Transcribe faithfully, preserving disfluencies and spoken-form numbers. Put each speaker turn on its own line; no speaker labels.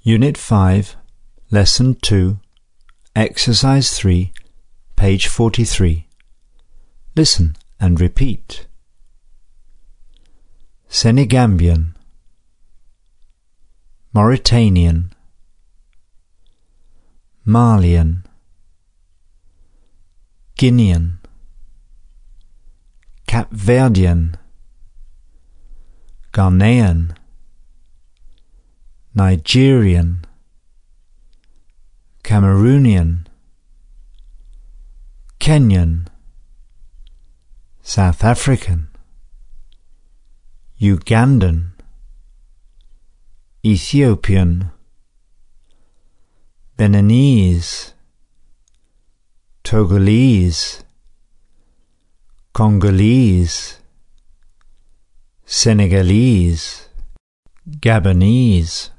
Unit five, Lesson two, Exercise three, page forty-three. Listen and repeat. Senegambian, Mauritanian, Malian, Guinean, Capverdian, Ghanaian, Nigerian, Cameroonian, Kenyan, South African, Ugandan, Ethiopian, Beninese, Togolese, Congolese, Senegalese, Gabonese,